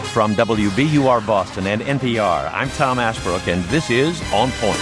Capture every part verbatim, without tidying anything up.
From W B U R Boston and N P R, I'm Tom Ashbrook, and this is On Point.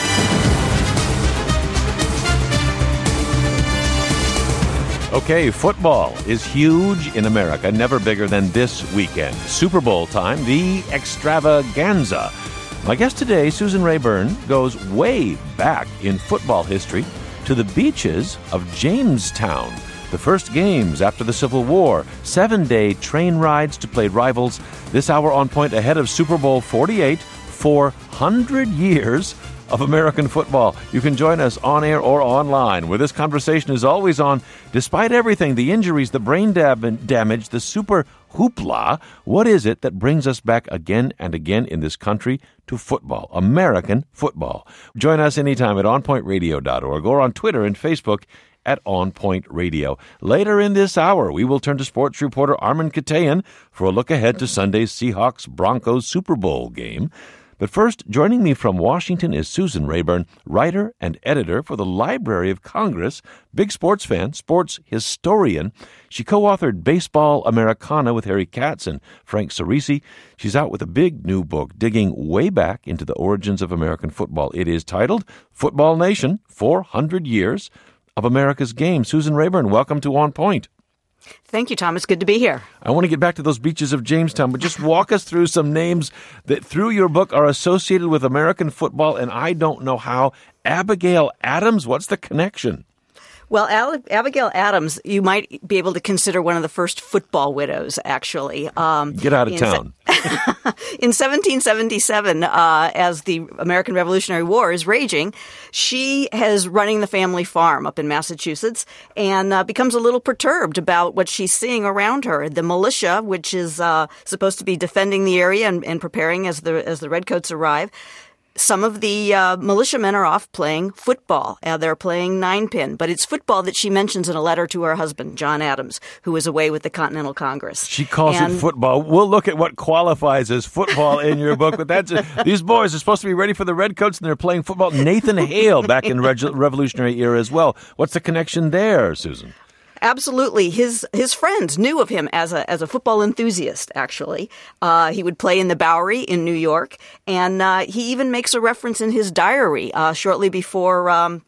Okay, football is huge in America, never bigger than this weekend. Super Bowl time, the extravaganza. My guest today, Susan Rayburn, goes way back in football history to the beaches of Jamestown. The first games after the Civil War, seven-day train rides to play rivals. This hour On Point ahead of Super Bowl forty-eight, four hundred years of American football. You can join us on air or online, where this conversation is always on. Despite everything, the injuries, the brain dam- damage, the super hoopla, what is it that brings us back again and again in this country to football, American football? Join us anytime at on point radio dot org or on Twitter and Facebook at On Point Radio. Later in this hour, we will turn to sports reporter Armen Keteyian for a look ahead to Sunday's Seahawks-Broncos Super Bowl game. But first, joining me from Washington is Susan Rayburn, writer and editor for the Library of Congress, big sports fan, sports historian. She co-authored Baseball Americana with Harry Katz and Frank Cerisi. She's out with a big new book digging way back into the origins of American football. It is titled Football Nation, four hundred years of America's Game. Susan Rayburn, welcome to On Point. Thank you, Tom. It's good to be here. I want to get back to those beaches of Jamestown, but just walk us through some names that through your book are associated with American football, and I don't know how. Abigail Adams, what's the connection? Well, Al- Abigail Adams, you might be able to consider one of the first football widows, actually. Um, Get out of in town. Se- in seventeen seventy-seven, uh, as the American Revolutionary War is raging, she is running the family farm up in Massachusetts and uh, becomes a little perturbed about what she's seeing around her. The militia, which is uh, supposed to be defending the area and, and preparing as the as the redcoats arrive, some of the uh, militiamen are off playing football. Uh, they're playing nine-pin, but it's football that she mentions in a letter to her husband, John Adams, who is away with the Continental Congress. She calls and, it football. We'll look at what qualifies as football in your book, but that's these boys are supposed to be ready for the Redcoats, and they're playing football. Nathan Hale back in Reg- Revolutionary era as well. What's the connection there, Susan? Absolutely. His his friends knew of him as a as a football enthusiast, actually. Uh, he would play in the Bowery in New York, and uh, he even makes a reference in his diary uh, shortly before um,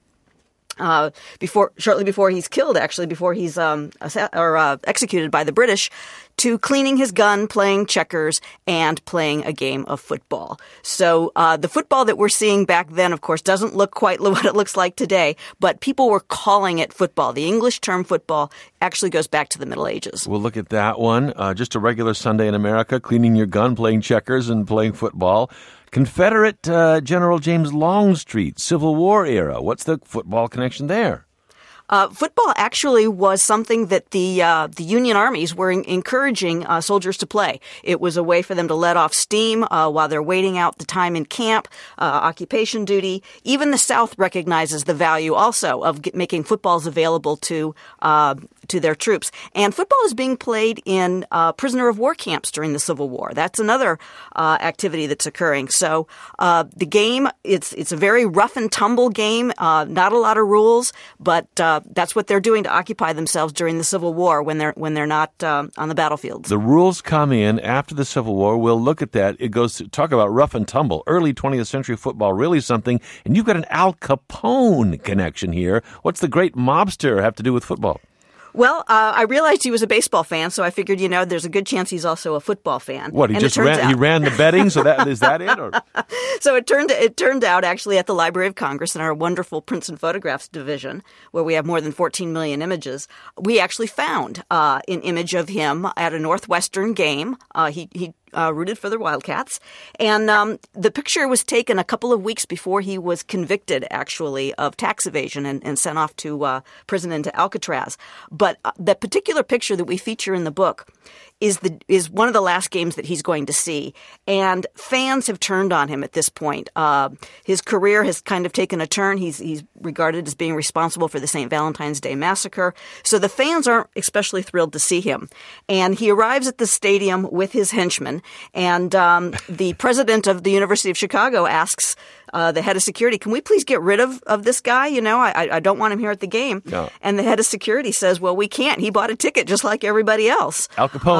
uh, before shortly before he's killed, actually, before he's um, assa- or uh, executed by the British, to cleaning his gun, playing checkers, and playing a game of football. So uh, the football that we're seeing back then, of course, doesn't look quite what it looks like today, but people were calling it football. The English term football actually goes back to the Middle Ages. We'll look at that one. Uh, just a regular Sunday in America, cleaning your gun, playing checkers, and playing football. Confederate uh, General James Longstreet, Civil War era. What's the football connection there? Uh, football actually was something that the uh, the Union armies were in- encouraging uh, soldiers to play. It was a way for them to let off steam uh, while they're waiting out the time in camp, uh, occupation duty. Even the South recognizes the value also of get- making footballs available to uh, to their troops. And football is being played in uh, prisoner of war camps during the Civil War. That's another uh, activity that's occurring. So uh, the game, it's it's a very rough and tumble game, uh, not a lot of rules, but uh, that's what they're doing to occupy themselves during the Civil War when they're when they're not um, on the battlefields. The rules come in after the Civil War. We'll look at that. It goes to talk about rough and tumble. Early twentieth century football, really something. And you've got an Al Capone connection here. What's the great mobster have to do with football? Well, uh, I realized he was a baseball fan, so I figured, you know, there's a good chance he's also a football fan. What, he and just ran, out, he ran the betting, so that is that it? Or? So it turned it turned out, actually, at the Library of Congress in our wonderful Prints and Photographs division, where we have more than fourteen million images, we actually found uh, an image of him at a Northwestern game. Uh, he he Uh, rooted for the Wildcats. And um, the picture was taken a couple of weeks before he was convicted, actually, of tax evasion and, and sent off to uh, prison into Alcatraz. But uh, that particular picture that we feature in the book is the is one of the last games that he's going to see. And fans have turned on him at this point. Uh, his career has kind of taken a turn. He's, he's regarded as being responsible for the Saint Valentine's Day massacre. So the fans aren't especially thrilled to see him. And he arrives at the stadium with his henchmen. And um, the president of the University of Chicago asks uh, the head of security, can we please get rid of, of this guy? You know, I, I don't want him here at the game. No. And the head of security says, well, we can't. He bought a ticket just like everybody else. Al Capone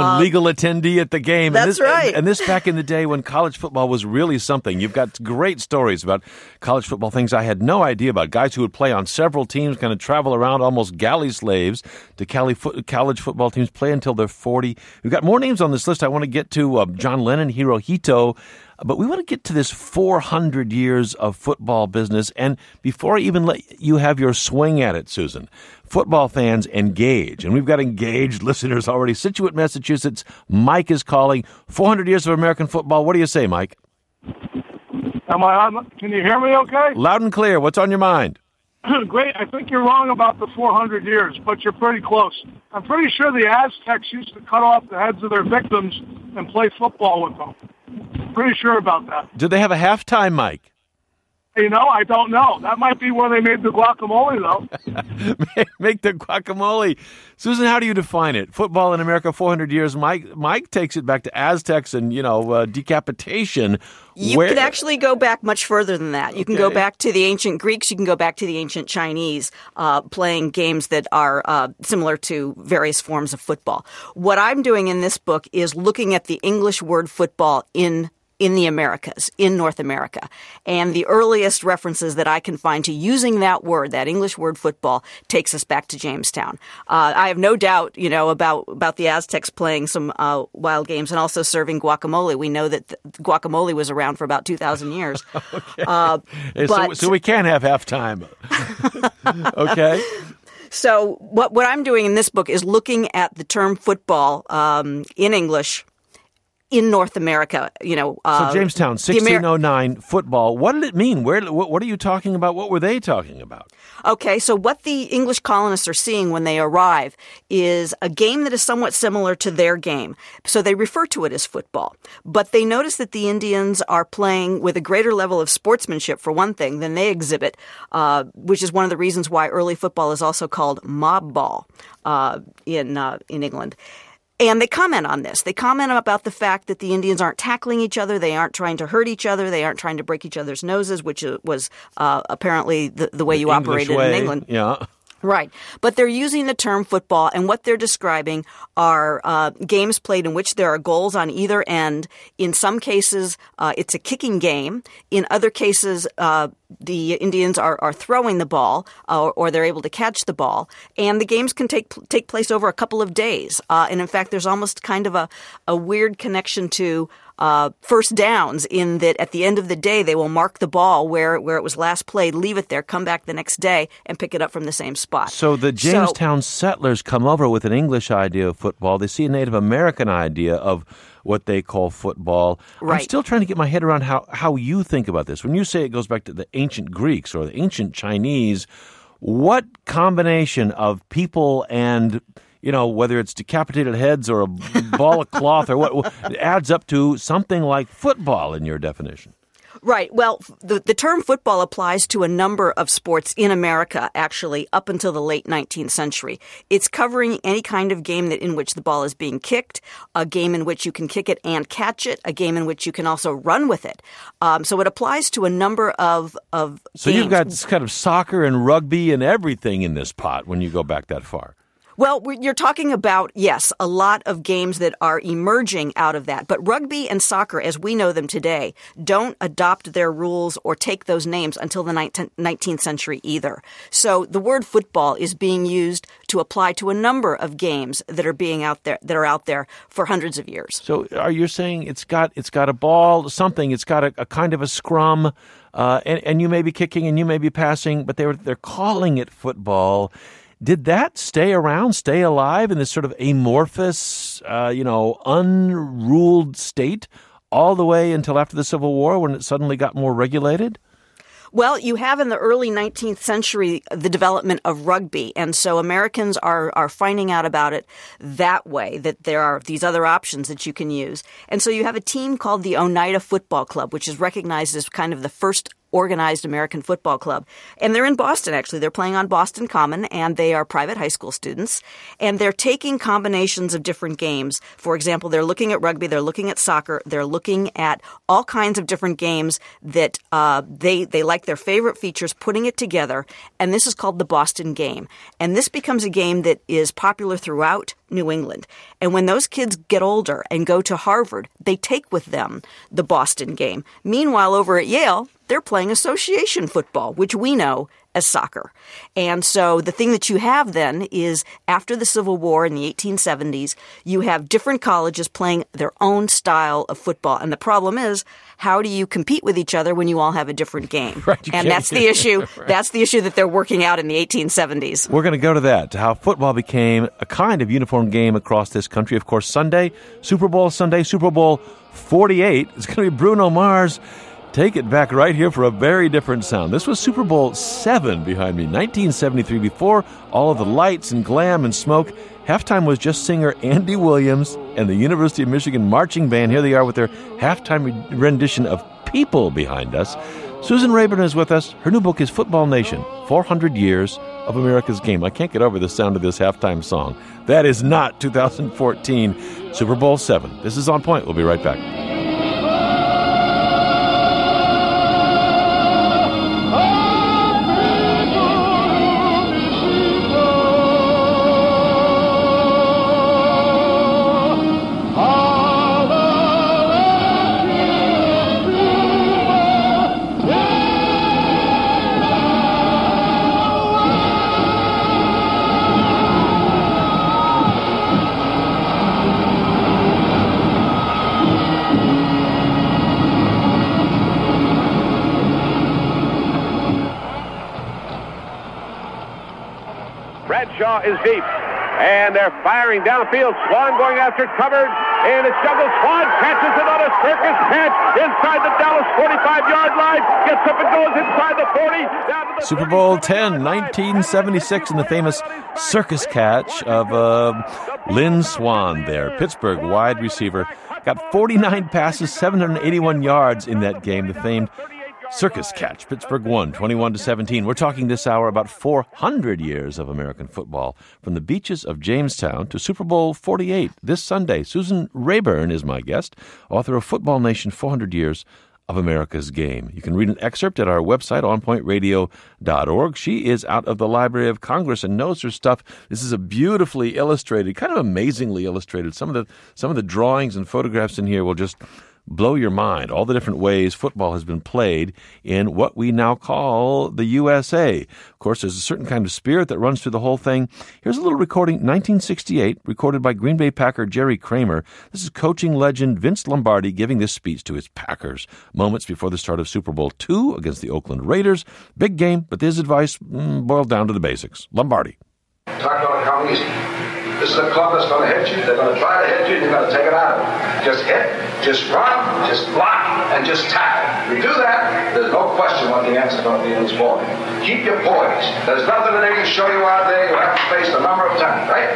uh, legal attendee at the game. That's and this, right. And, and this back in the day when college football was really something. You've got great stories about college football, things I had no idea about. Guys who would play on several teams, kind of travel around almost galley slaves to Cali fo- college football teams, play until they're forty. We've got more names on this list. I want to get to uh, John Lennon, Hirohito. But we want to get to this four hundred years of football business. And before I even let you have your swing at it, Susan, football fans, engage. And we've got engaged listeners already. Scituate, Massachusetts, Mike is calling. four hundred years of American football. What do you say, Mike? Am I on? Can you hear me okay? Loud and clear. What's on your mind? Great. I think you're wrong about the four hundred years, but you're pretty close. I'm pretty sure the Aztecs used to cut off the heads of their victims and play football with them. Pretty sure about that. Do they have a halftime, Mike? You know, I don't know. That might be where they made the guacamole, though. Make the guacamole. Susan, how do you define it? Football in America, four hundred years. Mike Mike takes it back to Aztecs and, you know, uh, decapitation. You Where... can actually go back much further than that. You can okay. go back to the ancient Greeks. You can go back to the ancient Chinese, uh, playing games that are uh, similar to various forms of football. What I'm doing in this book is looking at the English word football in in the Americas, in North America. And the earliest references that I can find to using that word, that English word football, takes us back to Jamestown. Uh, I have no doubt, you know, about, about the Aztecs playing some uh, wild games and also serving guacamole. We know that the guacamole was around for about two thousand years. okay. Uh, so, but, so we can have halftime. Okay. So what, what I'm doing in this book is looking at the term football um, in English in North America, you know. Uh, so Jamestown, sixteen oh nine, Amer- football. What did it mean? Where? What, what are you talking about? What were they talking about? Okay, so what the English colonists are seeing when they arrive is a game that is somewhat similar to their game. So they refer to it as football. But they notice that the Indians are playing with a greater level of sportsmanship, for one thing, than they exhibit, uh, which is one of the reasons why early football is also called mob ball uh, in uh, in England. And they comment on this. They comment about the fact that the Indians aren't tackling each other. They aren't trying to hurt each other. They aren't trying to break each other's noses, which was uh, apparently the, the way you the operated way, in England. Yeah. Right. But they're using the term football, and what they're describing are uh, games played in which there are goals on either end. In some cases, uh, it's a kicking game. In other cases, uh, the Indians are, are throwing the ball, uh, or, or they're able to catch the ball. And the games can take take place over a couple of days. Uh, and in fact, there's almost kind of a, a weird connection to Uh, first downs, in that at the end of the day, they will mark the ball where, where it was last played, leave it there, come back the next day, and pick it up from the same spot. So the Jamestown so, settlers come over with an English idea of football. They see a Native American idea of what they call football. Right. I'm still trying to get my head around how, how you think about this. When you say it goes back to the ancient Greeks or the ancient Chinese, what combination of people and, you know, whether it's decapitated heads or a ball of cloth or what, it adds up to something like football in your definition? Right. Well, the, the term football applies to a number of sports in America, actually, up until the late nineteenth century. It's covering any kind of game that in which the ball is being kicked, a game in which you can kick it and catch it, a game in which you can also run with it. Um, so it applies to a number of, of so games. You've got kind of soccer and rugby and everything in this pot when you go back that far. Well, you're talking about, yes, a lot of games that are emerging out of that. But rugby and soccer, as we know them today, don't adopt their rules or take those names until the nineteenth century either. So the word football is being used to apply to a number of games that are being out there, that are out there for hundreds of years. So are you saying it's got it's got a ball, something, it's got a, a kind of a scrum, uh, and, and you may be kicking and you may be passing, but they're they're calling it football. Did that stay around, stay alive in this sort of amorphous, uh, you know, unruled state all the way until after the Civil War when it suddenly got more regulated? Well, you have in the early nineteenth century the development of rugby, and so Americans are are finding out about it that way, that there are these other options that you can use. And so you have a team called the Oneida Football Club, which is recognized as kind of the first organized American football club. And they're in Boston, actually. They're playing on Boston Common, and they are private high school students. And they're taking combinations of different games. For example, they're looking at rugby, they're looking at soccer, they're looking at all kinds of different games that uh, they, they like their favorite features, putting it together. And this is called the Boston Game. And this becomes a game that is popular throughout New England. And when those kids get older and go to Harvard, they take with them the Boston Game. Meanwhile, over at Yale, they're playing association football, which we know as soccer. And so the thing that you have then is after the Civil War in the eighteen seventies, you have different colleges playing their own style of football. And the problem is, how do you compete with each other when you all have a different game? Right, and that's the issue. Right. That's the issue that they're working out in the eighteen seventies. We're going to go to that, to how football became a kind of uniform game across this country. Of course, Sunday, Super Bowl Sunday, Super Bowl forty-eight. It's going to be Bruno Mars. Take it back right here for a very different sound. This was Super Bowl seven behind me, nineteen seventy-three. Before all of the lights and glam and smoke, halftime was just singer Andy Williams and the University of Michigan Marching Band. Here they are with their halftime rendition of People behind us. Susan Rayburn is with us. Her new book is Football Nation, four hundred years of America's Game. I can't get over the sound of this halftime song. That is not two thousand fourteen Super Bowl seven. This is On Point. We'll be right back. Bradshaw is deep, and they're firing downfield. Swan going after it, covered, and it's juggled. Swan catches another circus catch inside the Dallas forty-five-yard line, gets up and goes inside the forty. Down to the Super Bowl ten, nineteen seventy-six, in the famous circus catch of uh, Lynn Swan there. Pittsburgh wide receiver. Got forty-nine passes, seven hundred eighty-one yards in that game, the famed circus catch. Pittsburgh won twenty-one to seventeen. We're talking this hour about four hundred years of American football, from the beaches of Jamestown to Super Bowl forty-eight this Sunday. Susan Rayburn is my guest, author of Football Nation, four hundred years of America's Game. You can read an excerpt at our website, on point radio dot org. She is out of the Library of Congress and knows her stuff. This is a beautifully illustrated, kind of amazingly illustrated. Some of the some of the drawings and photographs in here will just blow your mind. All the different ways football has been played in what we now call the U S A. Of course, there's a certain kind of spirit that runs through the whole thing. Here's a little recording, nineteen sixty-eight, recorded by Green Bay Packer Jerry Kramer. This is coaching legend Vince Lombardi giving this speech to his Packers moments before the start of Super Bowl two against the Oakland Raiders. Big game, but his advice mm, boiled down to the basics. Lombardi. Talk about come easy. This is a club that's going to hit you. They're going to try to hit you, and you're going to take it out of them. Just hit, just run, just block, and just tackle. If you do that, there's no question what the answer is going to be in this ball. Keep your poise. There's nothing that they can show you out there. You have to face a number of times, right?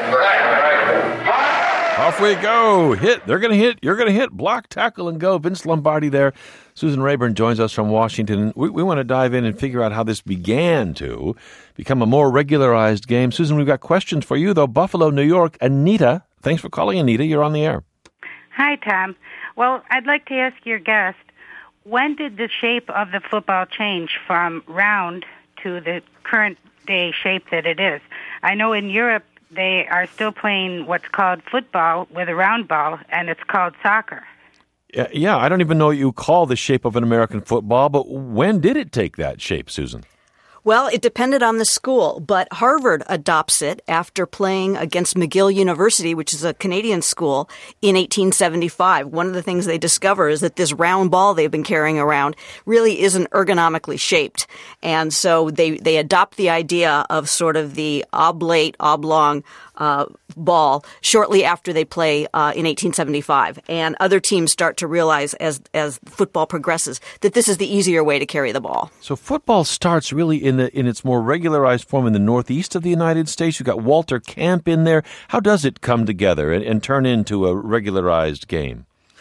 Right, right. Off we go. Hit. They're going to hit. You're going to hit. Block, tackle, and go. Vince Lombardi there. Susan Rayburn joins us from Washington. We, we want to dive in and figure out how this began to become a more regularized game. Susan, we've got questions for you, though. Buffalo, New York. Anita. Thanks for calling, Anita. You're on the air. Hi, Tom. Well, I'd like to ask your guest, when did the shape of the football change from round to the current day shape that it is? I know in Europe they are still playing what's called football with a round ball, and it's called soccer. Yeah, I don't even know what you call the shape of an American football, but when did it take that shape, Susan? Well, it depended on the school, but Harvard adopts it after playing against McGill University, which is a Canadian school, in eighteen seventy-five. One of the things they discover is that this round ball they've been carrying around really isn't ergonomically shaped. And so they, they adopt the idea of sort of the oblate, oblong uh, ball shortly after they play uh, in eighteen seventy-five. And other teams start to realize as, as football progresses that this is the easier way to carry the ball. So football starts really in the in its more regularized form in the northeast of the United States. You've got Walter Camp in there. How does it come together and, and turn into a regularized game?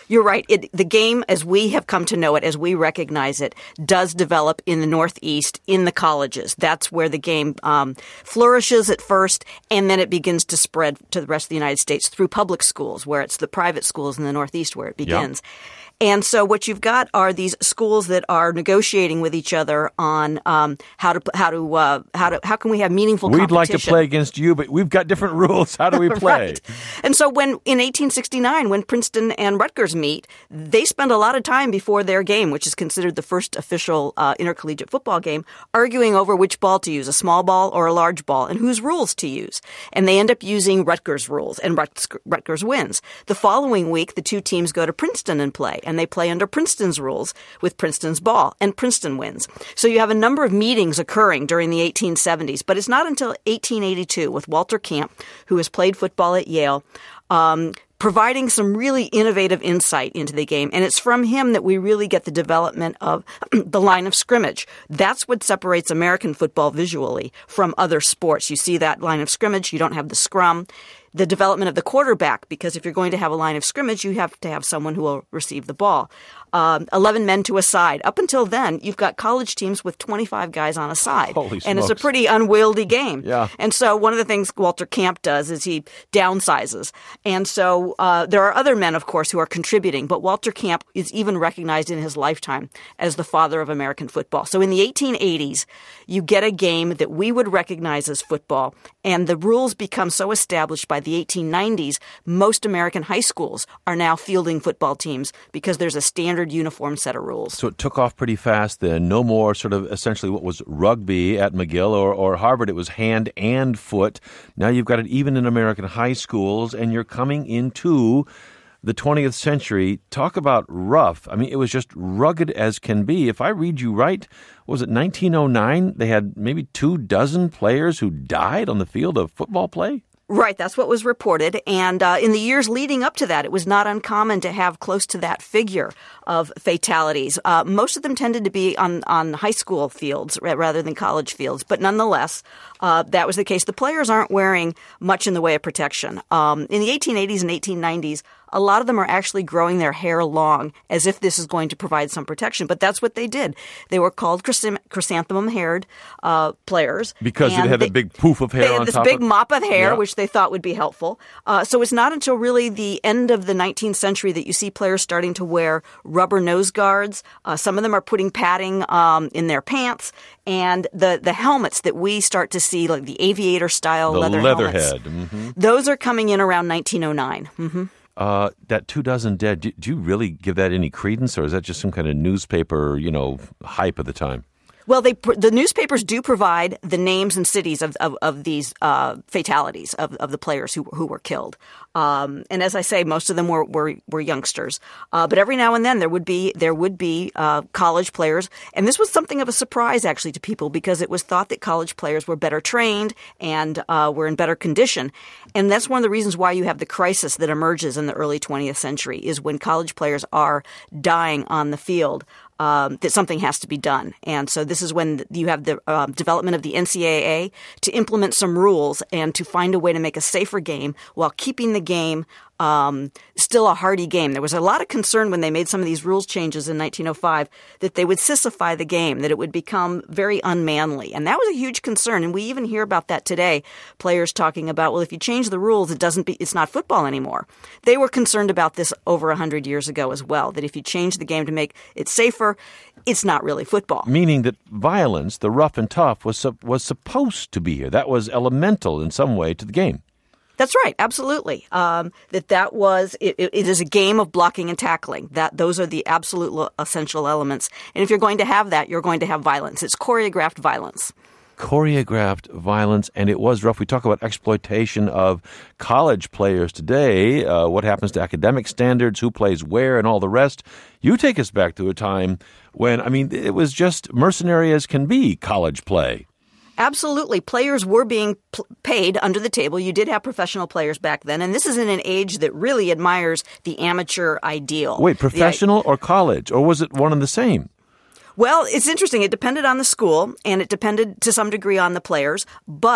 You're right. It, the game, as we have come to know it, as we recognize it, does develop in the Northeast, in the colleges. That's where the game um, flourishes at first, and then it begins to spread to the rest of the United States through public schools, where it's the private schools in the Northeast where it begins. Yep. And so what you've got are these schools that are negotiating with each other on um, how to how to uh, how to how can we have meaningful We'd competition. like to play against you, but we've got different rules. How do we play? Right. And so when in eighteen sixty-nine, when Princeton and Rutgers meet, they spend a lot of time before their game, which is considered the first official uh, intercollegiate football game, arguing over which ball to use, a small ball or a large ball, and whose rules to use. And they end up using Rutgers rules, and Rutgers wins. The following week, the two teams go to Princeton and play. And they play under Princeton's rules with Princeton's ball, and Princeton wins. So you have a number of meetings occurring during the eighteen seventies, but it's not until eighteen eighty-two with Walter Camp, who has played football at Yale, um, providing some really innovative insight into the game. And it's from him that we really get the development of the line of scrimmage. That's what separates American football visually from other sports. You see that line of scrimmage, you don't have the scrum. The development of the quarterback, because if you're going to have a line of scrimmage, you have to have someone who will receive the ball. Um, eleven men to a side. Up until then, you've got college teams with twenty-five guys on a side. Holy and smokes. It's a pretty unwieldy game. Yeah. And so one of the things Walter Camp does is he downsizes. And so uh, there are other men, of course, who are contributing, but Walter Camp is even recognized in his lifetime as the father of American football. So in the eighteen eighties, you get a game that we would recognize as football, and the rules become so established by the eighteen nineties, most American high schools are now fielding football teams because there's a standard uniform set of rules. So it took off pretty fast then. No more sort of essentially what was rugby at McGill or, or Harvard. It was hand and foot. Now you've got it even in American high schools, and you're coming into the twentieth century. Talk about rough. I mean, it was just rugged as can be. If I read you right, was it nineteen oh nine? They had maybe two dozen players who died on the field of football play? Right, that's what was reported. And uh, in the years leading up to that, it was not uncommon to have close to that figure of fatalities. Uh, most of them tended to be on, on high school fields rather than college fields. But nonetheless, uh, that was the case. The players aren't wearing much in the way of protection. Um, in the eighteen eighties and eighteen nineties, a lot of them are actually growing their hair long as if this is going to provide some protection. But that's what they did. They were called chrysanthemum-haired uh, players. Because it had they, a big poof of hair they had on this top big of mop of hair, yeah. which they thought would be helpful. Uh, so it's not until really the end of the nineteenth century that you see players starting to wear rubber nose guards. Uh, some of them are putting padding um, in their pants. And the, the helmets that we start to see, like the aviator-style the leather leatherhead. helmets, Mm-hmm. those are coming in around nineteen oh nine. Mm-hmm. Uh, that two dozen dead, do, do you really give that any credence, or is that just some kind of newspaper, you know, hype of the time? Well, they the newspapers do provide the names and cities of of, of these uh, fatalities of, of the players who who were killed. Um, and as I say, most of them were were, were youngsters. Uh, but every now and then there would be there would be uh, college players, and this was something of a surprise actually to people because it was thought that college players were better trained and uh, were in better condition. And that's one of the reasons why you have the crisis that emerges in the early twentieth century is when college players are dying on the field. Um, that something has to be done. And so this is when you have the uh, development of the N C double A to implement some rules and to find a way to make a safer game while keeping the game um, still a hardy game. There was a lot of concern when they made some of these rules changes in nineteen oh five that they would sissify the game, that it would become very unmanly. And that was a huge concern. And we even hear about that today, players talking about, well, if you change the rules, it doesn't be, it's not football anymore. They were concerned about this over one hundred years ago as well, that if you change the game to make it safer, it's not really football. Meaning that violence, the rough and tough, was was supposed to be here. That was elemental in some way to the game. That's right, absolutely. Um, that that was it, it is a game of blocking and tackling. That those are the absolute essential elements. And if you're going to have that, you're going to have violence. It's choreographed violence. Choreographed violence, and it was rough. We talk about exploitation of college players today, uh, what happens to academic standards, who plays where, and all the rest. You take us back to a time when, I mean, it was just mercenary as can be, college play. Absolutely. Players were being p- paid under the table. You did have professional players back then, and this is in an age that really admires the amateur ideal. Wait, professional the, or college, or was it one and the same? Well, it's interesting. It depended on the school, and it depended to some degree on the players, but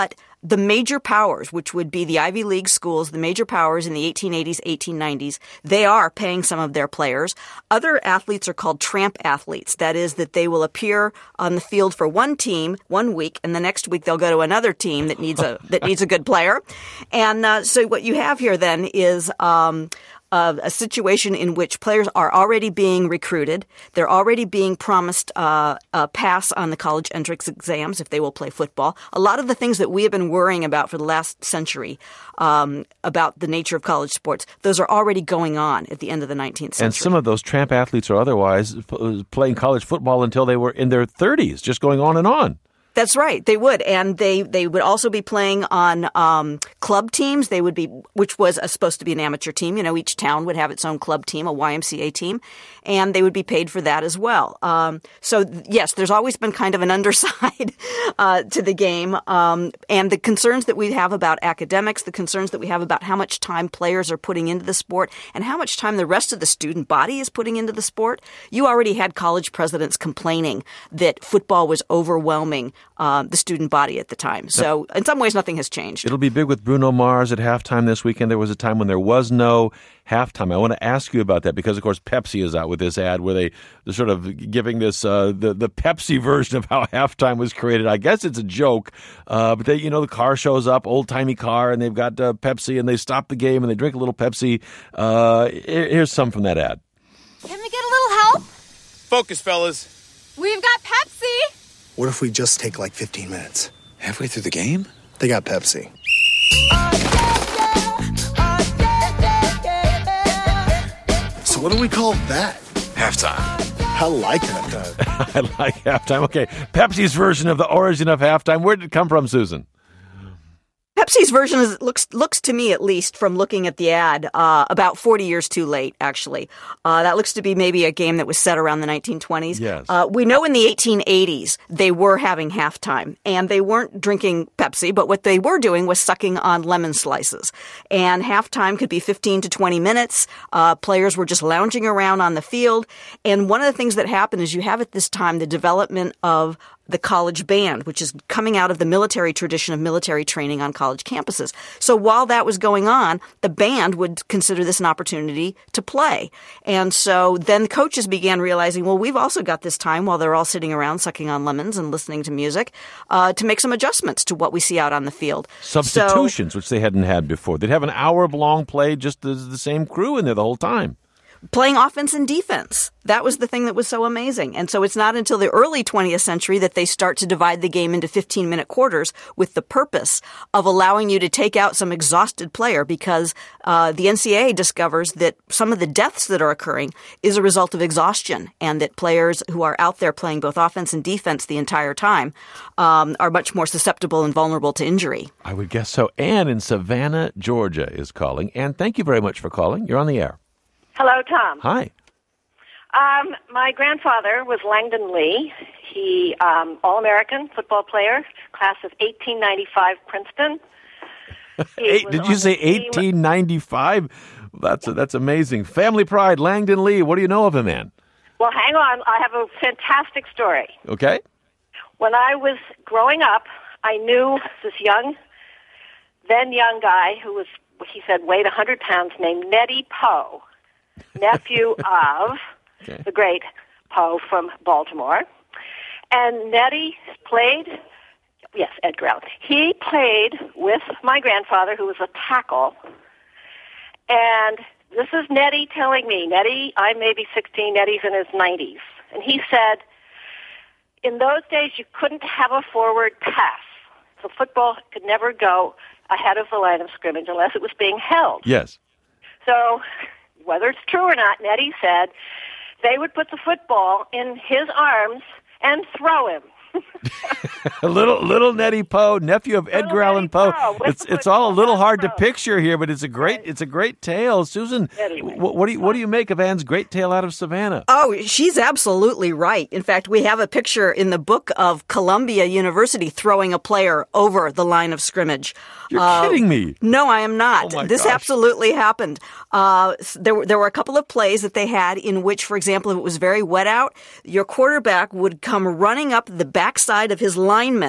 the major powers, which would be the Ivy League schools, the major powers in the eighteen eighties, eighteen nineties, they are paying some of their players. Other athletes are called tramp athletes. That is, that they will appear on the field for one team one week, and the next week they'll go to another team that needs a that needs a good player. And uh, so what you have here then is um, Uh, a situation in which players are already being recruited. They're already being promised uh, a pass on the college entrance exams if they will play football. A lot of the things that we have been worrying about for the last century um, about the nature of college sports, those are already going on at the end of the nineteenth century. And some of those tramp athletes or otherwise p- playing college football until they were in their thirties, just going on and on. That's right. They would. And they, they would also be playing on um, club teams. They would be, which was a, supposed to be an amateur team. You know, each town would have its own club team, a Y M C A team, and they would be paid for that as well. Um, so, yes, there's always been kind of an underside uh, to the game. Um, and the concerns that we have about academics, the concerns that we have about how much time players are putting into the sport and how much time the rest of the student body is putting into the sport. You already had college presidents complaining that football was overwhelming Uh, the student body at the time. So in some ways, nothing has changed. It'll be big with Bruno Mars at halftime this weekend. There was a time when there was no halftime. I want to ask you about that because, of course, Pepsi is out with this ad where they, they're sort of giving this uh, the, the Pepsi version of how halftime was created. I guess it's a joke, uh, but they, you know, the car shows up, old-timey car, and they've got uh, Pepsi, and they stop the game, and they drink a little Pepsi. Uh, here's some from that ad. Can we get a little help? Focus, fellas. We've got Pepsi. What if we just take like fifteen minutes? Halfway through the game? They got Pepsi. So what do we call that? Halftime. I like halftime. I like halftime. Okay, Pepsi's version of the origin of halftime. Where did it come from, Susan? Pepsi's version is, looks looks to me, at least from looking at the ad, uh, about forty years too late, actually. Uh, that looks to be maybe a game that was set around the nineteen twenties. Yes. Uh, we know in the eighteen eighties they were having halftime, and they weren't drinking Pepsi, but what they were doing was sucking on lemon slices. And halftime could be fifteen to twenty minutes. Uh, players were just lounging around on the field. And one of the things that happened is you have at this time the development of the college band, which is coming out of the military tradition of military training on college campuses. So while that was going on, the band would consider this an opportunity to play. And so then coaches began realizing, well, we've also got this time while they're all sitting around sucking on lemons and listening to music uh, to make some adjustments to what we see out on the field. Substitutions, so, which they hadn't had before. They'd have an hour-long play, just the, the same crew in there the whole time. Playing offense and defense. That was the thing that was so amazing. And so it's not until the early twentieth century that they start to divide the game into fifteen-minute quarters with the purpose of allowing you to take out some exhausted player because uh, the N C A A discovers that some of the deaths that are occurring is a result of exhaustion and that players who are out there playing both offense and defense the entire time um, are much more susceptible and vulnerable to injury. I would guess so. Ann in Savannah, Georgia is calling. Ann, thank you very much for calling. You're on the air. Hello, Tom. Hi. Um, my grandfather was Langdon Lee. He, um, All-American football player, class of eighteen ninety-five Princeton. Eight, did you say eighteen ninety-five? That's that's amazing. Family pride, Langdon Lee. What do you know of him, Ann? Well, hang on. I have a fantastic story. Okay. When I was growing up, I knew this young, then young guy who was, he said, weighed one hundred pounds, named Nettie Poe. Nephew of okay. the great Poe from Baltimore. And Nettie played, yes, Edgar Allan. He played with my grandfather, who was a tackle. And this is Nettie telling me, Nettie, I'm maybe sixteen, Nettie's in his nineties. And he said, in those days, you couldn't have a forward pass. So football could never go ahead of the line of scrimmage unless it was being held. Yes. So whether it's true or not, Nettie said they would put the football in his arms and throw him. little little Nettie Poe, nephew of Edgar Allan Poe. It's it's all a little hard to picture here, but it's a great it's a great tale. Susan, anyway, what, what do you what do you make of Ann's great tale out of Savannah? Oh, she's absolutely right. In fact, we have a picture in the book of Columbia University throwing a player over the line of scrimmage. You're uh, kidding me. No, I am not. Oh my this gosh. absolutely happened. Uh, there were there were a couple of plays that they had in which, for example, if it was very wet out, your quarterback would come running up the backside of his lineman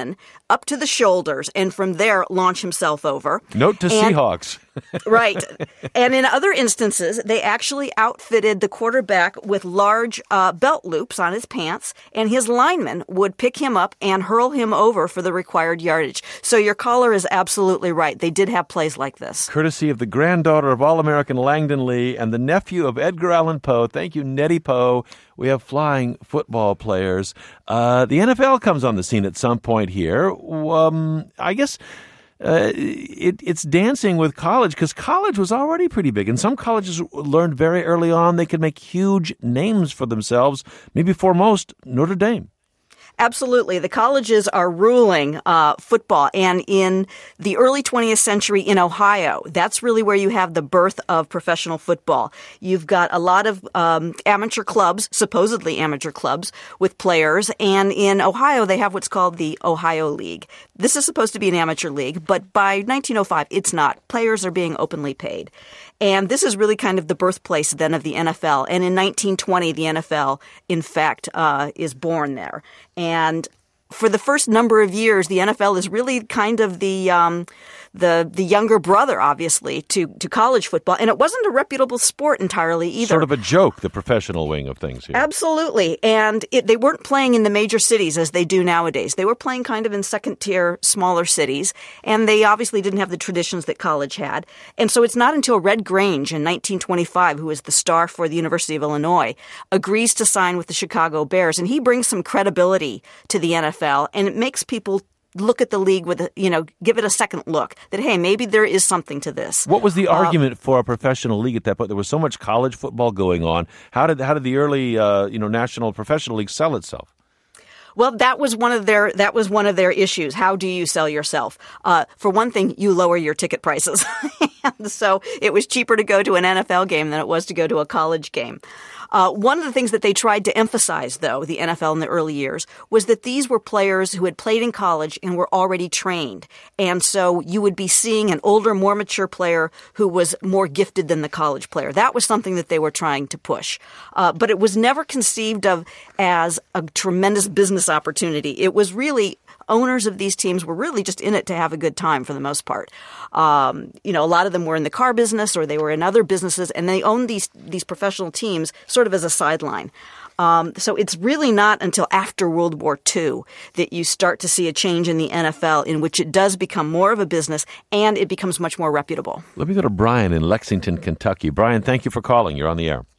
up to the shoulders and from there launch himself over. Note to and, Seahawks. Right. And in other instances, they actually outfitted the quarterback with large uh, belt loops on his pants, and his linemen would pick him up and hurl him over for the required yardage. So your caller is absolutely right. They did have plays like this. Courtesy of the granddaughter of All-American Langdon Lee and the nephew of Edgar Allan Poe. Thank you, Nettie Poe. We have flying football players. Uh, the N F L comes on the scene at some point here. Um, I guess uh, it, it's dancing with college because college was already pretty big. And some colleges learned very early on they could make huge names for themselves, maybe foremost Notre Dame. Absolutely. The colleges are ruling uh, football. And in the early twentieth century in Ohio, that's really where you have the birth of professional football. You've got a lot of um, amateur clubs, supposedly amateur clubs, with players. And in Ohio, they have what's called the Ohio League. This is supposed to be an amateur league, but by nineteen oh five, it's not. Players are being openly paid. And this is really kind of the birthplace then of the N F L. And in nineteen twenty, the N F L, in fact, uh, is born there. And for the first number of years, the N F L is really kind of the um, the the younger brother, obviously, to, to college football. And it wasn't a reputable sport entirely either. Sort of a joke, the professional wing of things here. Absolutely. And it, they weren't playing in the major cities as they do nowadays. They were playing kind of in second-tier, smaller cities. And they obviously didn't have the traditions that college had. And so it's not until Red Grange in nineteen twenty-five, who is the star for the University of Illinois, agrees to sign with the Chicago Bears. And he brings some credibility to the N F L, and it makes people look at the league with, a, you know, give it a second look that, hey, maybe there is something to this. What was the uh, argument for a professional league at that point? There was so much college football going on. How did how did the early, uh, you know, national professional league sell itself? Well, that was one of their that was one of their issues. How do you sell yourself? Uh, for one thing, you lower your ticket prices. And so it was cheaper to go to an N F L game than it was to go to a college game. Uh, one of the things that they tried to emphasize, though, the N F L in the early years, was that these were players who had played in college and were already trained. And so you would be seeing an older, more mature player who was more gifted than the college player. That was something that they were trying to push. Uh, but it was never conceived of as a tremendous business opportunity. It was really owners of these teams were really just in it to have a good time for the most part. Um, you know, a lot of them were in the car business or they were in other businesses, and they owned these these professional teams sort of as a sideline. Um, so it's really not until after World War Two that you start to see a change in the N F L in which it does become more of a business and it becomes much more reputable. Let me go to Brian in Lexington, Kentucky. Brian, thank you for calling. You're on the air.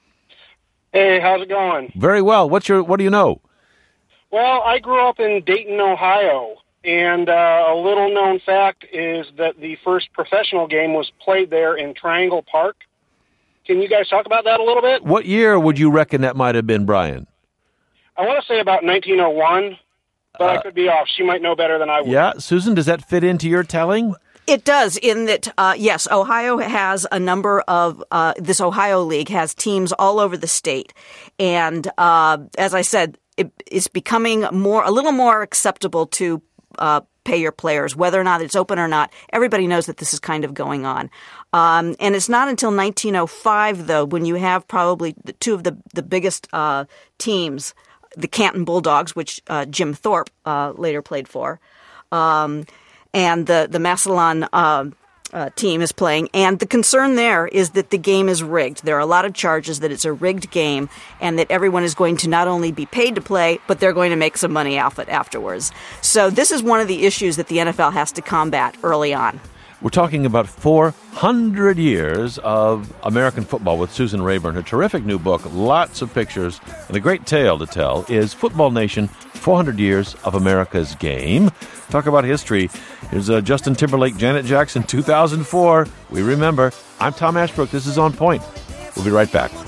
Hey, how's it going? Very well. What's your What do you know? Well, I grew up in Dayton, Ohio, and uh, a little-known fact is that the first professional game was played there in Triangle Park. Can you guys talk about that a little bit? What year would you reckon that might have been, Brian? I want to say about nineteen oh one, but uh, I could be off. She might know better than I would. Yeah, Susan, does that fit into your telling? It does, in that, uh, yes, Ohio has a number of, uh, this Ohio League has teams all over the state. And uh, as I said, it is becoming more, a little more acceptable to uh, pay your players, whether or not it's open or not. Everybody knows that this is kind of going on. Um, and it's not until nineteen oh five, though, when you have probably the two of the, the biggest uh, teams, the Canton Bulldogs, which uh, Jim Thorpe uh, later played for, um, and the, the Massillon uh, uh, team is playing. And the concern there is that the game is rigged. There are a lot of charges that it's a rigged game and that everyone is going to not only be paid to play, but they're going to make some money off it afterwards. So this is one of the issues that the N F L has to combat early on. We're talking about four hundred years of American football with Susan Rayburn. Her terrific new book, lots of pictures, and a great tale to tell is Football Nation, four hundred years of America's Game. Talk about history. Here's uh, Justin Timberlake, Janet Jackson, two thousand four. We remember. I'm Tom Ashbrook. This is On Point. We'll be right back.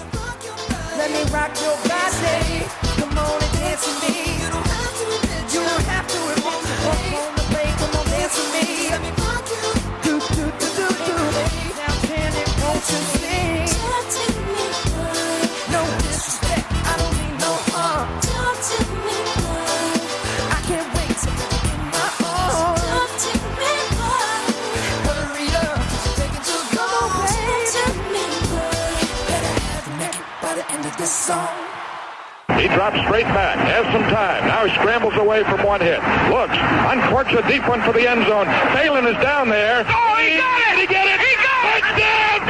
Let me rock your body. Come on and dance with me. You don't have to admit, you don't have to admit. Come on and play, come on, dance with me. Let me rock you. Do, do, do, do, do. Now can it, won't you sing? Talk to me, boy. No disrespect, I don't mean no harm. Talk to me, boy. I can't wait to get in my arms. Talk to me, boy. Hurry up, take it to go, baby. Talk to me, boy. Better have you naked by the end of this song. He drops straight back, has some time. Now he scrambles away from one hit. Looks, uncorks a deep one for the end zone. Phelan is down there. Oh, he got it! Did he get it? He got it! Touchdown!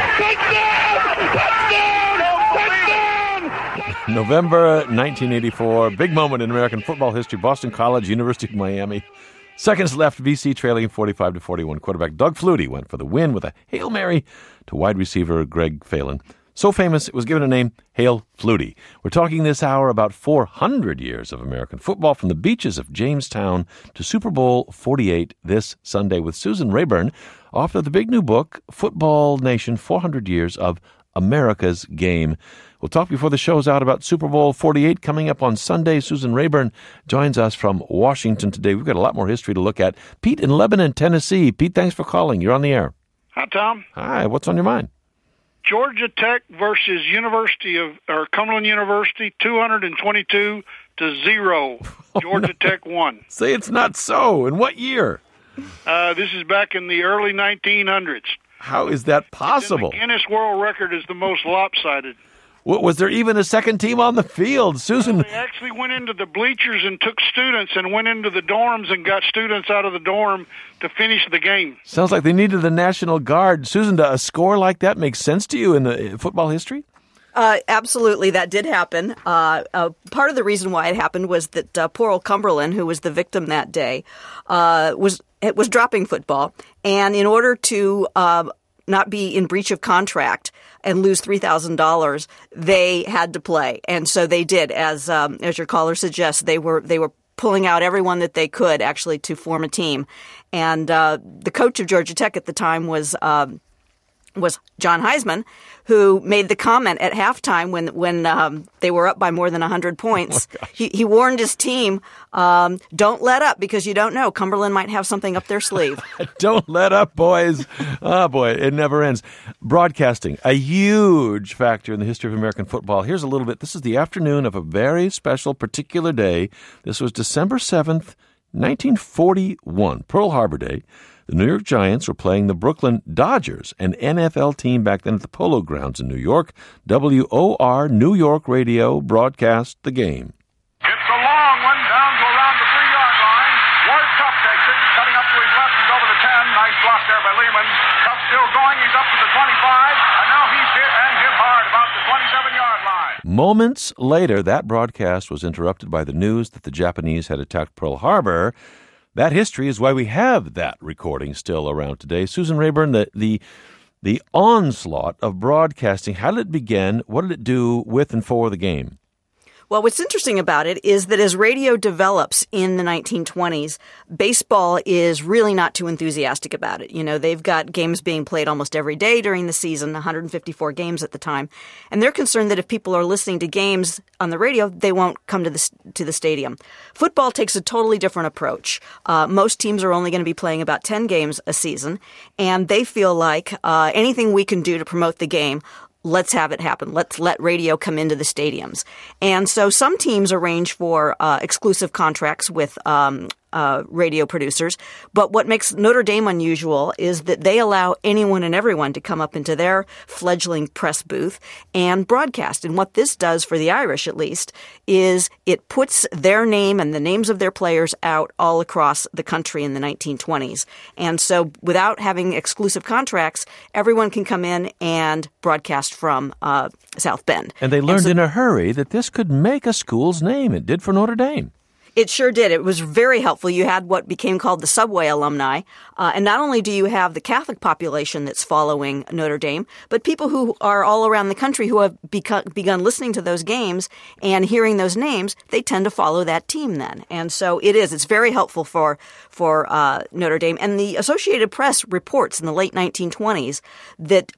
Touchdown! Touchdown! November nineteen eighty-four, big moment in American football history. Boston College, University of Miami. Seconds left, V C trailing forty-five to forty-one. Quarterback Doug Flutie went for the win with a Hail Mary to wide receiver Greg Phelan. So famous, it was given a name, Hail Flutie. We're talking this hour about four hundred years of American football, from the beaches of Jamestown to Super Bowl forty-eight this Sunday, with Susan Rayburn, author of the big new book, Football Nation, four hundred years of America's Game. We'll talk before the show's out about Super Bowl forty-eight coming up on Sunday. Susan Rayburn joins us from Washington today. We've got a lot more history to look at. Pete in Lebanon, Tennessee. Pete, thanks for calling. You're on the air. Hi, Tom. Hi, what's on your mind? Georgia Tech versus University of or Cumberland University, two hundred twenty-two to zero. Georgia oh, no. Tech won. Say it's not so. In what year? Uh, this is back in the early nineteen hundreds. How is that possible? The Guinness World Record is the most lopsided. What, was there even a second team on the field, Susan? Well, they actually went into the bleachers and took students and went into the dorms and got students out of the dorm to finish the game. Sounds like they needed the National Guard. Susan, a score like that makes sense to you in the football history? Uh, absolutely, that did happen. Uh, uh, part of the reason why it happened was that uh, poor old Cumberland, who was the victim that day, uh, was it was dropping football, and in order to uh, not be in breach of contract and lose three thousand dollars, they had to play, and so they did. As um, as your caller suggests, they were they were pulling out everyone that they could actually to form a team, and uh, the coach of Georgia Tech at the time was. Um, was John Heisman, who made the comment at halftime when when um, they were up by more than one hundred points. Oh he, he warned his team, um, don't let up because you don't know. Cumberland might have something up their sleeve. Don't let up, boys. Oh, boy, it never ends. Broadcasting, a huge factor in the history of American football. Here's a little bit. This is the afternoon of a very special particular day. This was December seventh, nineteen forty-one, Pearl Harbor Day. The New York Giants were playing the Brooklyn Dodgers, an N F L team back then at the Polo Grounds in New York. W O R New York Radio broadcast the game. It's a long one down to around the three-yard line. Ward Cup takes it, cutting up to his left. He's over the ten. Nice block there by Lehman. Cup still going. He's up to the twenty-five, and now he's hit and hit hard about the twenty-seven-yard line. Moments later, that broadcast was interrupted by the news that the Japanese had attacked Pearl Harbor. That history is why we have that recording still around today. Susan Rayburn, the, the the onslaught of broadcasting, how did it begin? What did it do with and for the game? Well, what's interesting about it is that as radio develops in the nineteen twenties, baseball is really not too enthusiastic about it. You know, they've got games being played almost every day during the season, one hundred fifty-four games at the time. And they're concerned that if people are listening to games on the radio, they won't come to the, to the stadium. Football takes a totally different approach. Uh, most teams are only going to be playing about ten games a season, and they feel like uh, anything we can do to promote the game, let's have it happen. Let's let radio come into the stadiums. And so some teams arrange for uh, exclusive contracts with um, uh, radio producers. But what makes Notre Dame unusual is that they allow anyone and everyone to come up into their fledgling press booth and broadcast. And what this does for the Irish, at least, is it puts their name and the names of their players out all across the country in the nineteen twenties. And so without having exclusive contracts, everyone can come in and broadcast from uh, South Bend. And they learned and so, in a hurry that this could make a school's name. It did for Notre Dame. It sure did. It was very helpful. You had what became called the Subway alumni. Uh, and not only do you have the Catholic population that's following Notre Dame, but people who are all around the country who have begun, begun listening to those games and hearing those names, they tend to follow that team then. And so it is. It's very helpful for, for uh, Notre Dame. And the Associated Press reports in the late nineteen twenties that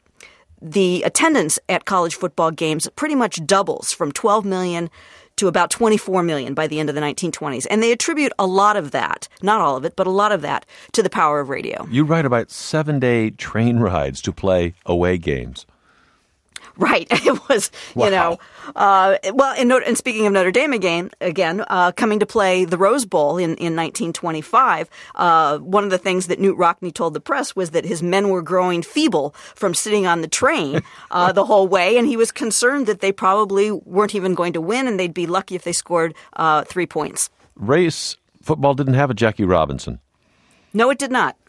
the attendance at college football games pretty much doubles from twelve million to about twenty-four million by the end of the nineteen twenties. And they attribute a lot of that, not all of it, but a lot of that to the power of radio. You write about seven-day train rides to play away games. Right. It was, Wow. you know, uh, well, and, Notre, and speaking of Notre Dame again, again uh, coming to play the Rose Bowl in, in nineteen twenty-five, uh, one of the things that Newt Rockne told the press was that his men were growing feeble from sitting on the train uh, the whole way, and he was concerned that they probably weren't even going to win, and they'd be lucky if they scored uh, three points. Race football didn't have a Jackie Robinson. No, it did not.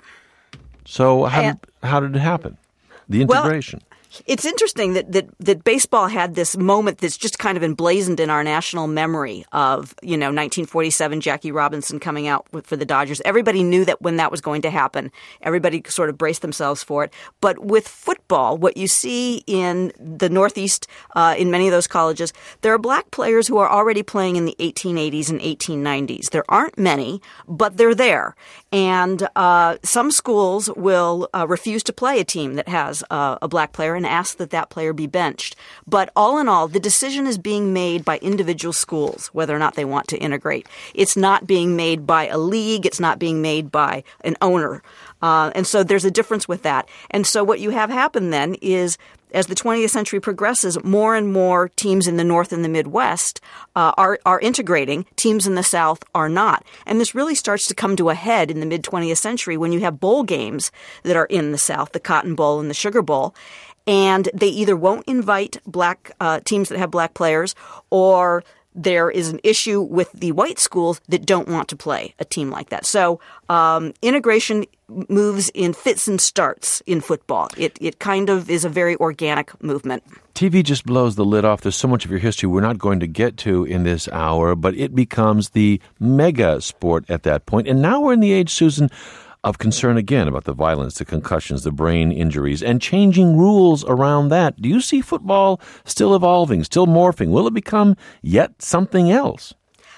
So how And- did, how did it happen? The integration. Well, it's interesting that, that that baseball had this moment that's just kind of emblazoned in our national memory of, you know, nineteen forty-seven, Jackie Robinson coming out with, for the Dodgers. Everybody knew that when that was going to happen. Everybody sort of braced themselves for it. But with football, what you see in the Northeast, uh, in many of those colleges, there are black players who are already playing in the eighteen eighties and eighteen nineties. There aren't many, but they're there. And uh, some schools will uh, refuse to play a team that has uh, a black player and ask that that player be benched. But all in all, the decision is being made by individual schools, whether or not they want to integrate. It's not being made by a league. It's not being made by an owner. Uh, and so there's a difference with that. And so what you have happen then is, as the twentieth century progresses, more and more teams in the North and the Midwest uh, are, are integrating. Teams in the South are not. And this really starts to come to a head in the mid-twentieth century when you have bowl games that are in the South, the Cotton Bowl and the Sugar Bowl. And they either won't invite black uh, teams that have black players, or there is an issue with the white schools that don't want to play a team like that. So um, integration moves in fits and starts in football. It it kind of is a very organic movement. T V just blows the lid off. There's so much of your history we're not going to get to in this hour, but it becomes the mega sport at that point. And now we're in the age, Susan, of concern again about the violence, the concussions, the brain injuries, and changing rules around that. Do you see football still evolving, still morphing? Will it become yet something else?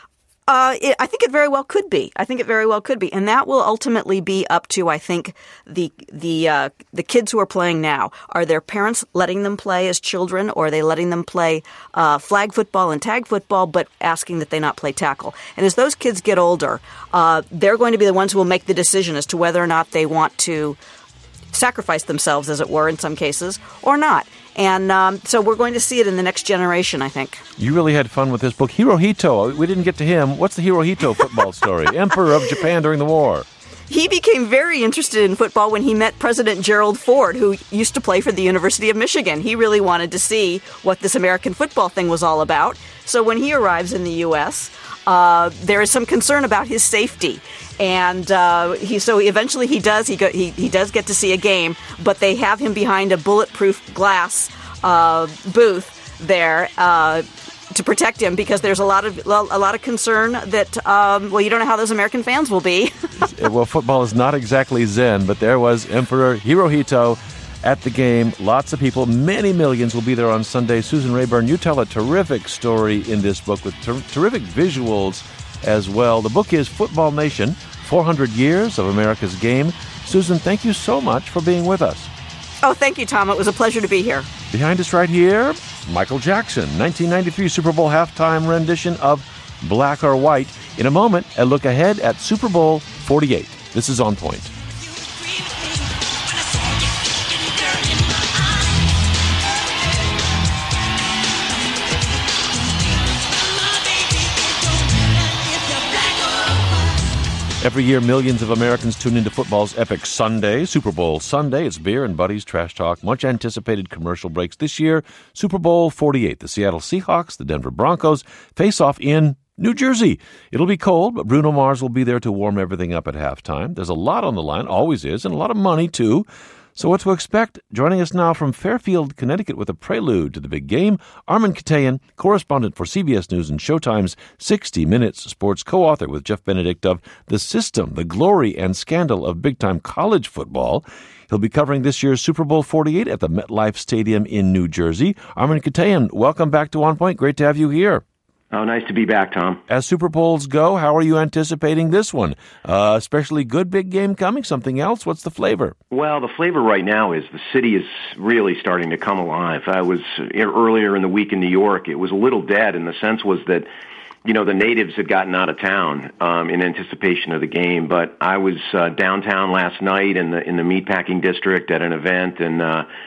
Uh, it, I think it very well could be. I think it very well could be, and that will ultimately be up to, I think, the the uh, the kids who are playing now. Are their parents letting them play as children, or are they letting them play uh, flag football and tag football, but asking that they not play tackle? And as those kids get older, uh, they're going to be the ones who will make the decision as to whether or not they want to sacrifice themselves, as it were, in some cases, or not. And um, so we're going to see it in the next generation, I think. You really had fun with this book. Hirohito, we didn't get to him. What's the Hirohito football story? Emperor of Japan during the war. He became very interested in football when he met President Gerald Ford, who used to play for the University of Michigan. He really wanted to see what this American football thing was all about. So when he arrives in the U S, uh, there is some concern about his safety. And uh, he so eventually he does he, go, he he does get to see a game, but they have him behind a bulletproof glass uh, booth there uh, to protect him, because there's a lot of a lot of concern that um, well, you don't know how those American fans will be. Well, football is not exactly Zen, but there was Emperor Hirohito at the game. Lots of people, many millions, will be there on Sunday. Susan Rayburn, you tell a terrific story in this book with ter- terrific visuals as well. The book is Football Nation, four hundred years of America's Game. Susan, thank you so much for being with us. Oh, thank you, Tom. It was a pleasure to be here. Behind us right here, Michael Jackson, nineteen ninety-three Super Bowl halftime rendition of Black or White. In a moment, a look ahead at Super Bowl forty-eight. This is On Point. Every year, millions of Americans tune into football's epic Sunday, Super Bowl Sunday. It's beer and buddies, trash talk, much anticipated commercial breaks. This year, Super Bowl forty-eight. The Seattle Seahawks, the Denver Broncos face off in New Jersey. It'll be cold, but Bruno Mars will be there to warm everything up at halftime. There's a lot on the line, always is, and a lot of money, too. So what to expect? Joining us now from Fairfield, Connecticut with a prelude to the big game, Armen Keteyian, correspondent for C B S News and Showtime's sixty minutes sports, co-author with Jeff Benedict of The System, the Glory and Scandal of Big-Time College Football. He'll be covering this year's Super Bowl forty-eight at the MetLife Stadium in New Jersey. Armen Keteyian, welcome back to On Point. Great to have you here. Oh, nice to be back, Tom. As Super Bowls go, how are you anticipating this one? Uh, especially good big game coming, something else? What's the flavor? Well, the flavor right now is the city is really starting to come alive. I was earlier in the week in New York. It was a little dead, and the sense was that, you know, the natives had gotten out of town um, in anticipation of the game. But I was uh, downtown last night in the in the meatpacking district at an event, and uh,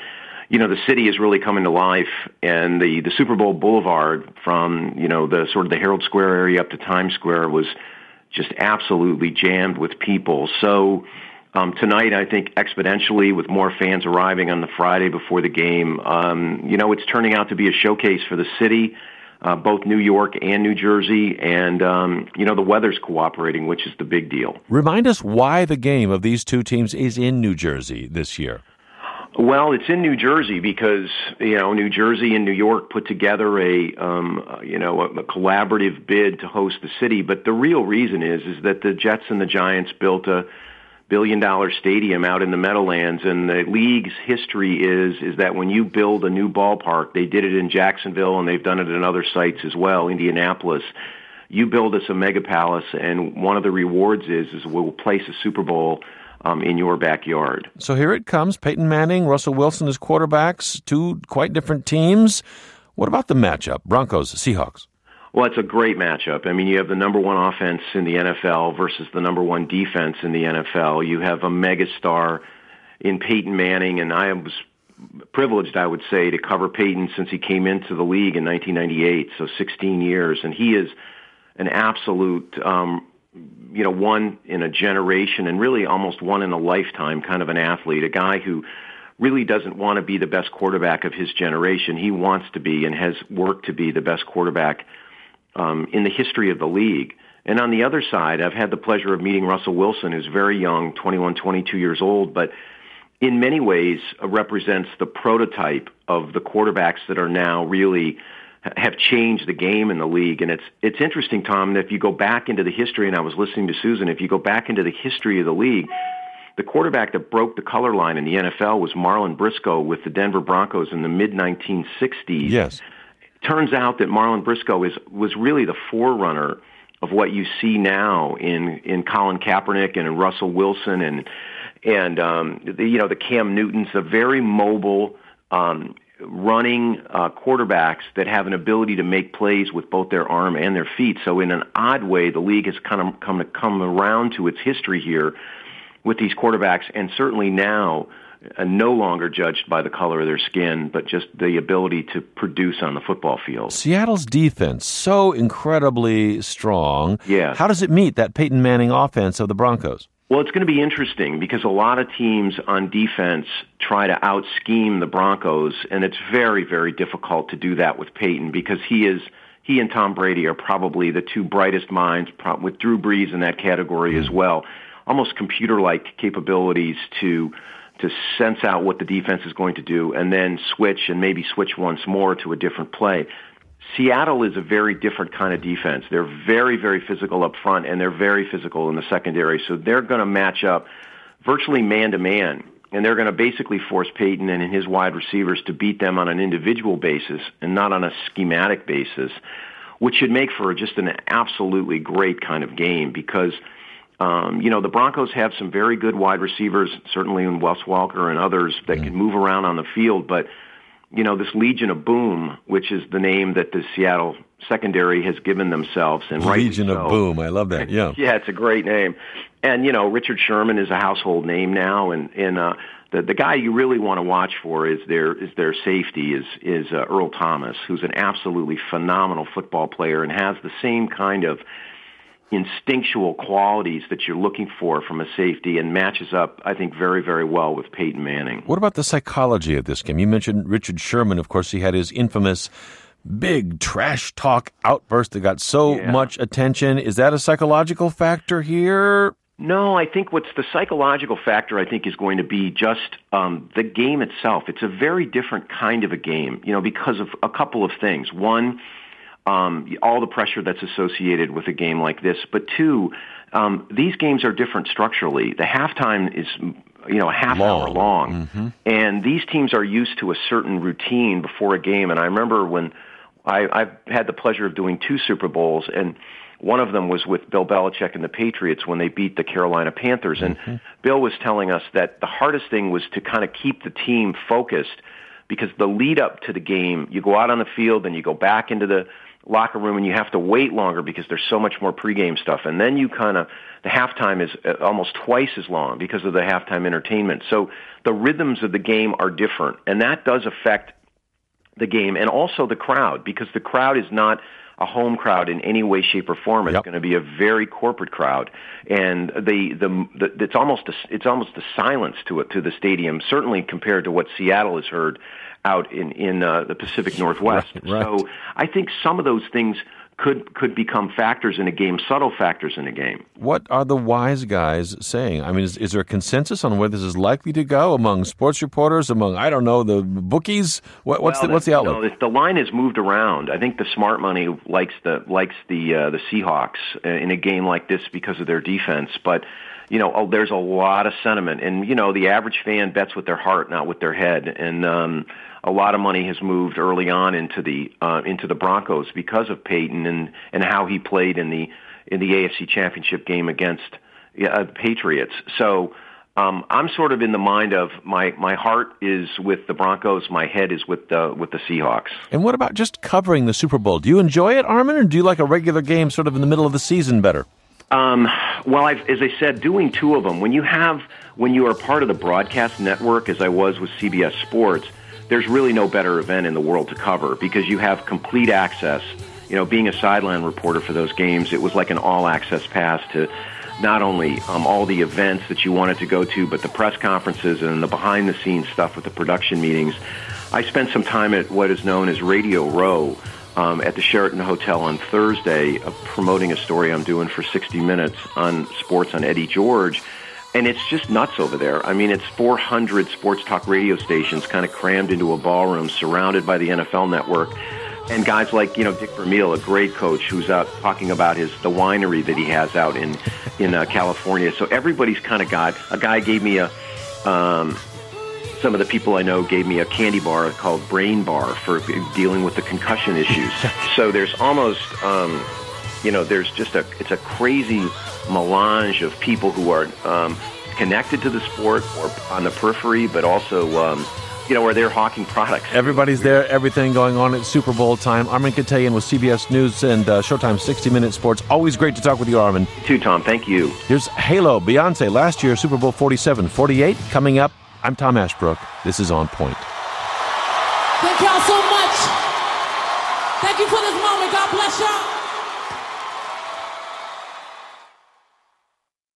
you know, the city is really coming to life, and the, the Super Bowl Boulevard from, you know, the sort of the Herald Square area up to Times Square was just absolutely jammed with people. So um, tonight, I think exponentially with more fans arriving on the Friday before the game, um, you know, it's turning out to be a showcase for the city, uh, both New York and New Jersey, and, um, you know, the weather's cooperating, which is the big deal. Remind us why the game of these two teams is in New Jersey this year. Well, it's in New Jersey because, you know, New Jersey and New York put together a, um, you know, a, a collaborative bid to host the city. But the real reason is, is that the Jets and the Giants built a billion dollar stadium out in the Meadowlands. And the league's history is, is that when you build a new ballpark, they did it in Jacksonville and they've done it in other sites as well, Indianapolis. You build us a mega palace, and one of the rewards is, is we'll place a Super Bowl Um, in your backyard. So here it comes. Peyton Manning, Russell Wilson as quarterbacks, two quite different teams. What about the matchup? Broncos, Seahawks. Well, it's a great matchup. I mean, you have the number one offense in the N F L versus the number one defense in the N F L. You have a megastar in Peyton Manning, and I was privileged, I would say, to cover Peyton since he came into the league in nineteen ninety-eight, so sixteen years. And he is an absolute um you know, one in a generation and really almost one in a lifetime kind of an athlete, a guy who really doesn't want to be the best quarterback of his generation. He wants to be and has worked to be the best quarterback um, in the history of the league. And on the other side, I've had the pleasure of meeting Russell Wilson, who's very young, twenty-one, twenty-two years old, but in many ways uh, represents the prototype of the quarterbacks that are now really have changed the game in the league. And it's it's interesting, Tom, that if you go back into the history, and I was listening to Susan, if you go back into the history of the league, the quarterback that broke the color line in the N F L was Marlon Briscoe with the Denver Broncos in the mid nineteen sixties. Yes. Turns out that Marlon Briscoe is was really the forerunner of what you see now in, in Colin Kaepernick and in Russell Wilson and, and um, the, you know, the Cam Newtons, the very mobile, um, running uh, quarterbacks that have an ability to make plays with both their arm and their feet. So in an odd way, the league has kind of come to come around to its history here with these quarterbacks, and certainly now uh, no longer judged by the color of their skin, but just the ability to produce on the football field. Seattle's defense, so incredibly strong. Yeah. How does it meet that Peyton Manning offense of the Broncos? Well, it's going to be interesting because a lot of teams on defense try to out-scheme the Broncos, and it's very, very difficult to do that with Peyton because he is he and Tom Brady are probably the two brightest minds, with Drew Brees in that category as well. Almost computer-like capabilities to to sense out what the defense is going to do and then switch and maybe switch once more to a different play. Seattle is a very different kind of defense. They're very, very physical up front, and they're very physical in the secondary. So they're going to match up virtually man-to-man, and they're going to basically force Peyton and his wide receivers to beat them on an individual basis and not on a schematic basis, which should make for just an absolutely great kind of game because, um, you know, the Broncos have some very good wide receivers, certainly in Wes Welker and others that can move around on the field, but you know, this Legion of Boom, which is the name that the Seattle secondary has given themselves. And Legion so. of Boom. I love that, yeah. Yeah, it's a great name. And, you know, Richard Sherman is a household name now. And, and uh, the, the guy you really want to watch for is their, is their safety is, is uh, Earl Thomas, who's an absolutely phenomenal football player and has the same kind of instinctual qualities that you're looking for from a safety and matches up, I think, very, very well with Peyton Manning. What about the psychology of this game? You mentioned Richard Sherman. Of course, he had his infamous big trash talk outburst that got so yeah. much attention. Is that a psychological factor here? No, I think what's the psychological factor, I think, is going to be just um, the game itself. It's a very different kind of a game, you know, because of a couple of things. One, Um, all the pressure that's associated with a game like this. But two, um, these games are different structurally. The halftime is, you know, a half long. hour long. Mm-hmm. And these teams are used to a certain routine before a game. And I remember when I, I've had the pleasure of doing two Super Bowls, and one of them was with Bill Belichick and the Patriots when they beat the Carolina Panthers. And mm-hmm. Bill was telling us that the hardest thing was to kind of keep the team focused because the lead up to the game, you go out on the field and you go back into the locker room, and you have to wait longer because there's so much more pregame stuff. And then you kind of, the halftime is almost twice as long because of the halftime entertainment. So the rhythms of the game are different, and that does affect the game, and also the crowd, because the crowd is not a home crowd in any way, shape, or form. It's Yep. going to be a very corporate crowd, and the, the the it's almost a, it's almost a silence to it to the stadium, certainly compared to what Seattle has heard out in in uh, the Pacific Northwest. Right, right. So I think some of those things could could become factors in a game, subtle factors in a game. What are the wise guys saying? I mean, is, is there a consensus on where this is likely to go among sports reporters, among, I don't know, the bookies? What, what's well, the what's the outlook? You know, the line has moved around. I think the smart money likes the likes the uh, the Seahawks in a game like this because of their defense, but you know, oh, there's a lot of sentiment, and you know, the average fan bets with their heart, not with their head, and um, a lot of money has moved early on into the uh, into the Broncos because of Peyton and, and how he played in the in the A F C Championship game against uh, Patriots. So um, I'm sort of in the mind of my, my heart is with the Broncos, my head is with the with the Seahawks. And what about just covering the Super Bowl? Do you enjoy it, Armin, or do you like a regular game sort of in the middle of the season better? Um, well, I've, as I said, doing two of them, when you have when you are part of the broadcast network, as I was with C B S Sports, there's really no better event in the world to cover because you have complete access. You know, being a sideline reporter for those games, it was like an all-access pass to not only um, all the events that you wanted to go to, but the press conferences and the behind-the-scenes stuff with the production meetings. I spent some time at what is known as Radio Row um, at the Sheraton Hotel on Thursday, uh, promoting a story I'm doing for sixty minutes on sports on Eddie George. And it's just nuts over there. I mean, it's four hundred sports talk radio stations kind of crammed into a ballroom surrounded by the N F L Network. And guys like, you know, Dick Vermeil, a great coach who's out talking about his the winery that he has out in, in uh, California. So everybody's kind of got, a guy gave me a, um, some of the people I know gave me a candy bar called Brain Bar for dealing with the concussion issues. So there's almost, um, you know, there's just a, it's a crazy melange of people who are um, connected to the sport or on the periphery, but also, um, you know, where they're hawking products. Everybody's there, everything going on at Super Bowl time. Armin Katayan with C B S News and uh, Showtime sixty minute Sports. Always great to talk with you, Armin. You too, Tom. Thank you. Here's Halo, Beyonce, last year, Super Bowl forty-seven, forty-eight. Coming up, I'm Tom Ashbrook. This is On Point. Thank y'all so much. Thank you for this moment. God bless y'all.